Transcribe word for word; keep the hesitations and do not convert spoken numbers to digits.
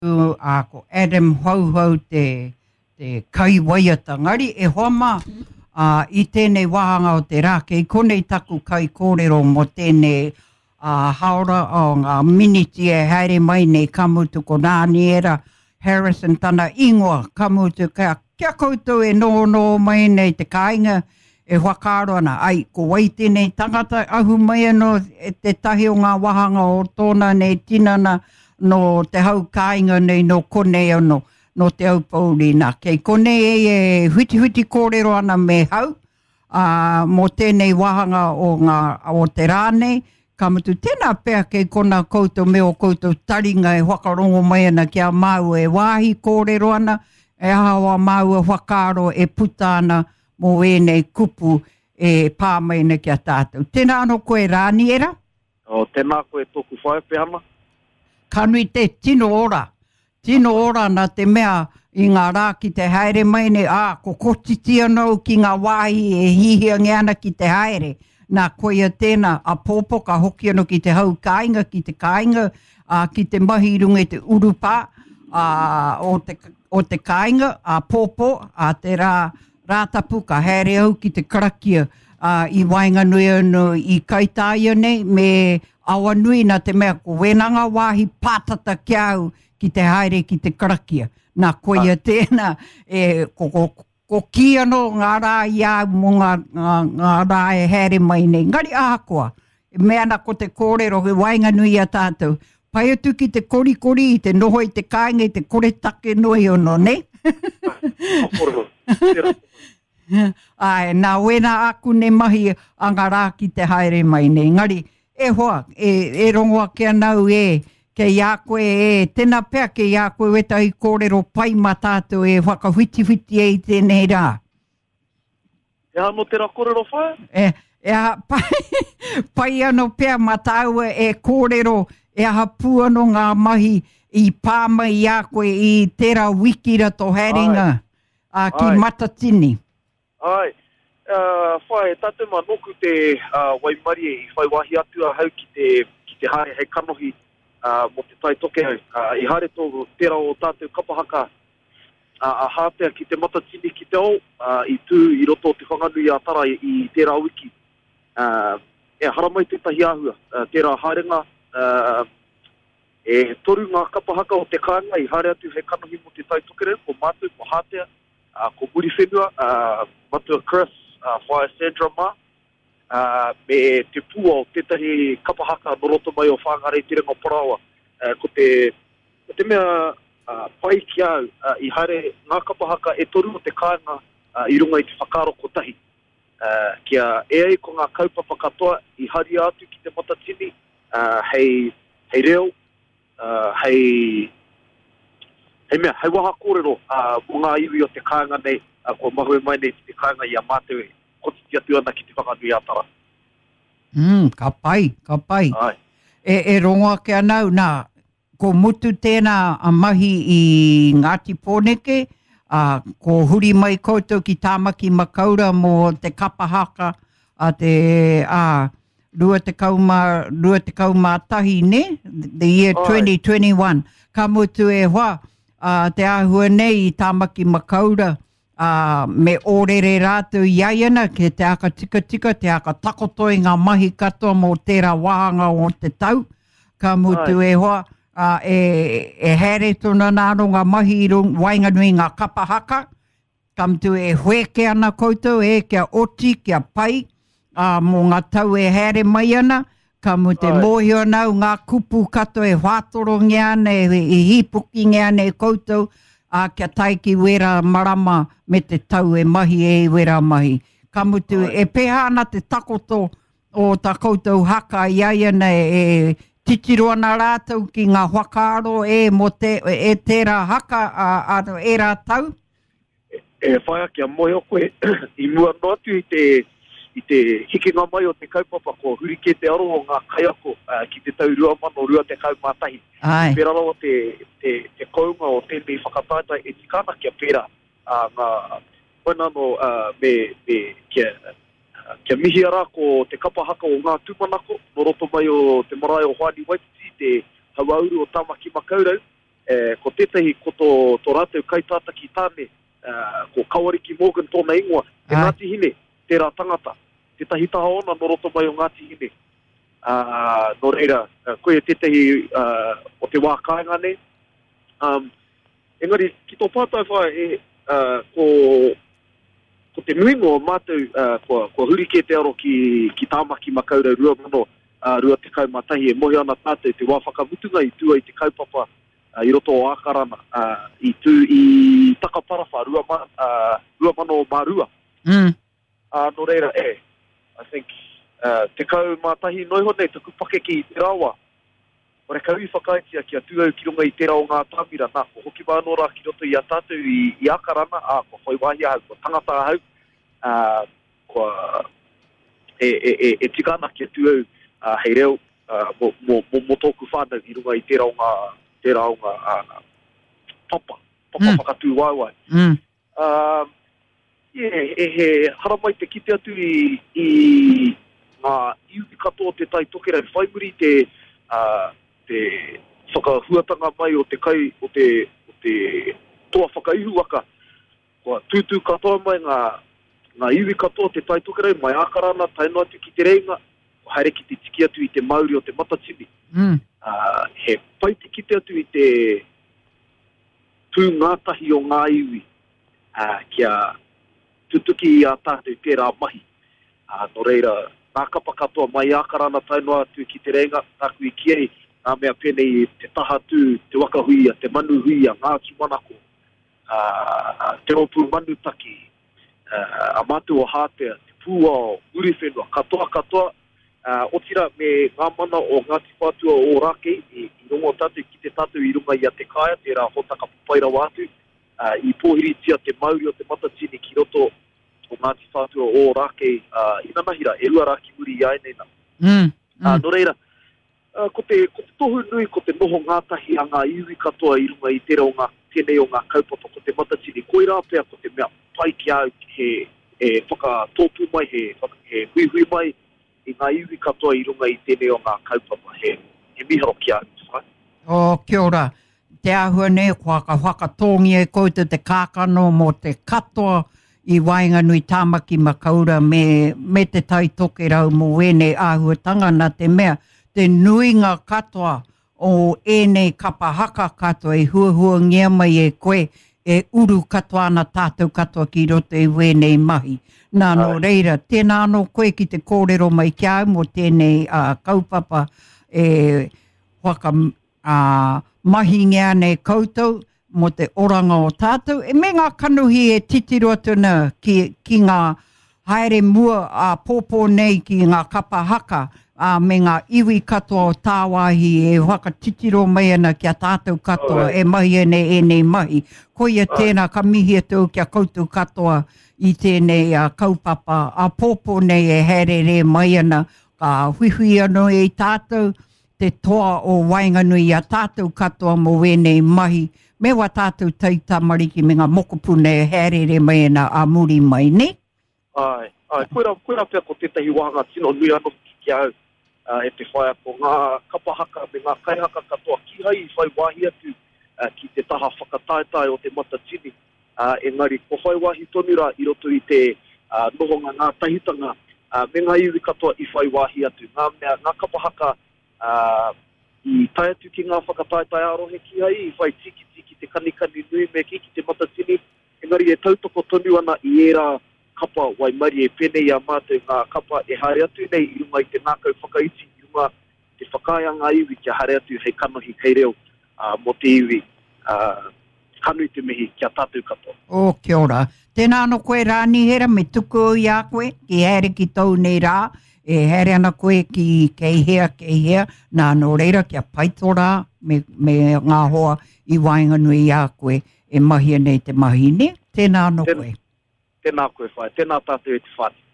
a ko Adam hau hau te, te kai waiata. Ngari e hoama uh, i tēnei wahanga o te rā, kei konei taku kai kōrero mo tēnei uh, haora o ngā miniti e haere mai nei kamutu ko nāni era Harrison tana ingoa kamutu kia, kia koutou e no no mai nei te kāinga e whakaro ana. Ai, ko wai tēnei tangata ahu mai anō e te tahi o ngā wahanga o tōna nei tinana no te hau kāinga nei no konei anō, no te au paurina. Kei konei e e huti huti kōrero ana me hau, uh, mo tēnei wahanga o, ngā, o te rānei, kamutu tēnā pēr kei kona koutou me o koutou taringa e whakarongo mai ana kia māu e wāhi kōrero ana, e ahawa māu e whakaro e puta ana mo ēnei kupu e pāmaina kia tātou. Tēnā anō koe rāni era? O, tēnā koe tōku whae pēhana. Kanui te tino ora. Tino ora na te mea i ngā rā ki te haere mai ne, a, ko kotiti anō ki ngā wāhi e hihiangi ana ki te haere. Nā koia tēnā, a pōpō ka hoki anō ki te hau kāinga, ki te kāinga, a, ki te mahi runga te urupa, a, o, te, o te kāinga, a pōpō, a te rā, rātapu ka haere au ki te karakia, a, i wainganui anō i kaitāia nei, me awa nui na te mea ko wenanga wāhi pātata kia au ki te haere ki te karakia. Nā koia tēnā, e, ko, ko, ko ki anō ngā rā ia mo ngā, ngā, ngā rā e haere mai nei. Ngari ākoa, mea na ko te kōrero he wainganui a tātou. Pai atu ki te korikori i te noho i te kāinga i te kore take noi ono, ne? Ai, nā wena aku ne mahi a ngā rā ki te haere mai nei. Ngari, e hoa, e, e rongoa kia nau e, ke ia koe e, tēnā pēr ke ia koe weta i kōrero pai ma tātou e whakawhiti-whiti e i tēnei rā. E anō tērā kōrero whae? E, e a, pai, pai anō pēr ma tāua e kōrero, e aha pū anō ngā mahi i pāma i a koe i tērā wiki rato haringa a, ki Ai. Matatini. Ai. Uh, whae, tātou mā noku te uh, waimari e i whai wahi atua hau ki te, ki te haere hei kanohi uh, mo te tai toke hau. Uh, I haere tō tērā o tātou kapahaka uh, a hātea ki te Matatini ki te au, uh, i tū i roto te whanganui a tara i, i tērā wiki. Uh, e haramai te tahi ahua, uh, tērā haerenga, uh, e toru ngā kapahaka o te kāinga i haere atu hei kanohi mo te tai toke reo, ko mātou, ko hātea, uh, ko muri whenua, uh, matua Chris, Uh, whae Sandra Ma, uh, me te pua o tētahi kapahaka noroto mai o whāngarei te renga parawa. Uh, ko, te, ko te mea uh, pai ki au uh, i haere ngā kapahaka e toru o te kāinga uh, i runga i te whakaro kotahi. Uh, kia e ai ko ngā kaupapa katoa i hari atu ki te Matatini, uh, hei, hei reo, uh, hei, hei mea, hei waha kōrero uh, o ngā iwi o te kāinga nei, a ko mahue mai nei te kāinga i a māteu e kotiti atu ana ki te whakanui ātara. Mm, ka pai, ka pai. Ai. E, e rongoa ke anau, nā, ko mutu tēnā a mahi i Ngāti Pōneke, a, ko huri mai koutou ki Tāmaki Makaura mo te kapahaka a te, a, rua te kauma, rua te kauma tahi, ne? The year Ai. twenty twenty-one. Ka mutu e hoa, a, te ahua nei i Tāmaki Makaura, Uh, me orere rātou iaiana ke te aka tika tika, te aka takotoi ngā mahi katoa mo tērā wahanga o te tau. Ka mutu Ai. E hoa, uh, e, e here tona nāro ngā mahi i rung, wainganui ngā kapahaka. Ka mutu e hueke ana koutou, e kia oti, kia pai, uh, mo ngā tau e here mai ana. Ka mutu e mōhio nau ngā kupu kato e whātorongi ana, e, e hipuki ana e koutou, a kia taiki wera marama me te tau e mahi e wera mahi. Ka mutu e peha ana te takoto o ta koutou haka i aiana e, e titiro ana rātou ki ngā whakaaro e mo te, e tērā haka a, a e rā tau? E, e whaia kia moe o koe i mua noatu i te, i te hikinga mai o te kaupapa ko hurike te aro o ngā kaiako uh, ki te tau rua mano rua te kaumatahi. Pera rao te, te, te kounga o tēnei whakataita e tikana kia pera uh, ngā whaina no uh, me, me kia, uh, kia mihi ara ko te kapahaka o ngā tūmanako, no roto mai o te marae o Hoani Waititi, te hauauru o Tāmaki Makaurau, e, ko tētahi ko tō, tō rāteu kaitata ki tāne, uh, ko Kawariki Morgan tōna ingoa, e Ngāti Hine, tērā tangata, tētahi taha ona no roto mai o Ngāti Hine. Uh, no reira, uh, koe tētahi uh, o te wā kāinga ne. Um, engari, ki tō pātai whai, e, uh, ko, ko te nuingo mātou, uh, ko, ko hurike te aro ki, ki tāmaki makaura rua mano, uh, rua te kaumatahi, e mohi ana tātou te wā whakamutunga i tua i te kaupapa, uh, i roto o ākarana, uh, i tū i takaparafa, rua, ma, uh, rua mano mārua. Mm. Uh, no reira, e, I think, uh, te kaumatahi noihone, tuku pake ki te rawa, o re kaui whakaitia ki a tuau ki runga i tērā o ngā tāmira, nā, ko hoki wānora ki roto i a tātou i, i ākarana, a, ko whai wahi ahau, ko tangata ahau, uh, ko e, e, e, e tikana ki a tuau uh, hei reo, uh, mo, mo, mo, mo tōku whānau i runga i tērā o ngā, tērā o ngā uh, papa, papa mm. whakatū waiwai. Mm. Uh, yeah, e he haramai te kite atu i, i ngā iuki katoa te tai tokerai whaimuri te uh, te whakahuatanga mai o te kai, o te, o te toa whakaihu waka. Kua tūtū katoa mai ngā, ngā iwi katoa te tai tokerai, mai ākarana, taino atu ki te reinga, o haere ki te tiki atu i te mauri o te matatini. Mm. Uh, he pai te kite atu i te tū ngātahi o ngā iwi, uh, kia tutuki i a tātou tērā mahi. Uh, no reira, ngā kapa katoa mai ākarana, taino atu ki te reinga, nāku i kiei, ngā mea penei te taha tū, te wakahuia, te manu huia, ngā ki manako, uh, te ropu manu taki, uh, a mātua o hātea, te pūa o uri whenua, katoa katoa, uh, o tira me ngā mana o Ngāti Whātua o Rākei, i, i rongo tātou ki te tātou i runga i a te kāia, te rā hotaka pupaira wātu, uh, i pōhiri tia te mauri o te matatini ki roto o Ngāti Whātua o Rākei, uh, i nanahira, e rua rāki muri i aenei nā. Mm. Mm. Uh, no reira, Uh, ko, te, ko te tohu nui, ko te noho ngātahi a ngā iwi katoa i runga i tērā o ngā tēnei o ngā kaupapa, ko te matatini, koe rāpea ko te mea pai ki au he, he whakatōpū mai, he, he hui hui mai i ngā iwi katoa i runga i tēnei o ngā kaupapa, he, he miharo ki au. Right? O, kia ora. Te ahua ne, kua ka whakatongi e koutou te kākano mo te katoa i Wainganui Tāmaki Makaura me, me te taitoke rau mo wene āhuatanga na te mea. Te nuinga katoa o ēnei kapahaka katoa e huahua ngia mai e koe e uru katoa na tātou katoa ki roto e wēnei mahi. Nā no reira, tēnā anō koe ki te kōrero mai ki au mo tēnei uh, kaupapa e whaka uh, mahi ngia nei koutou mo te oranga o tātou. E me ngā kanuhi e titiro tuna ki, ki ngā haere mua a uh, pōpō nei ki ngā kapahaka, a uh, me ngā iwi katoa o tāwahi e whakatitiro mai ana kia tātou katoa, oh, e mahi ane e nei mahi. Koia tēnā ka mihi atu kia koutou katoa i tēnei uh, kaupapa, a pōpō nei e herere mai ana, ka huihui anō e tātou, te toa o Wainganui a tātou katoa mo wēnei mahi, me wa tātou tautamariki me ngā mokopune e herere mai ana a muri mai, ne? Ai, ai, koera, koera pia ko tētahi wahanga tino nui anō ki au. Uh, e te whaia ko ngā kapahaka me ngā kaihaka katoa ki hai i whai wahi atu uh, ki te taha whakataetai o te matatini. Uh, engari, ko whai wahi tonura i roto i te uh, nohonga ngā tahitanga uh, me ngā iwi katoa i whai wahi atu. Ngā mea, ngā kapahaka uh, i tai atu ki ngā whakataetai arohe ki hai i whai tiki tiki te kanikani nui me ki ki te matatini. Engari, e tautoko tonu ana i era kapa wai mari e penei a mātou ngā kapa e haere atu nei i runga i te nākau whakaiti i runga te whakaia ngā iwi kia haere atu hei kanohi kei reo uh, mo te iwi uh, kanu i te mihi kia tātou katoa. O, kia ora. Tēnā anō koe rāni hera me tuku i a koe, ki haere ki tau nei rā, e haere ana koe ki kei hea, kei hea, nā anō reira kia paitora me, me ngā hoa i Wainganui i a koe e mahi nei te mahi ne. Tēnā anō koe. Tēnā koe whai, tēnā tātou e te whāti.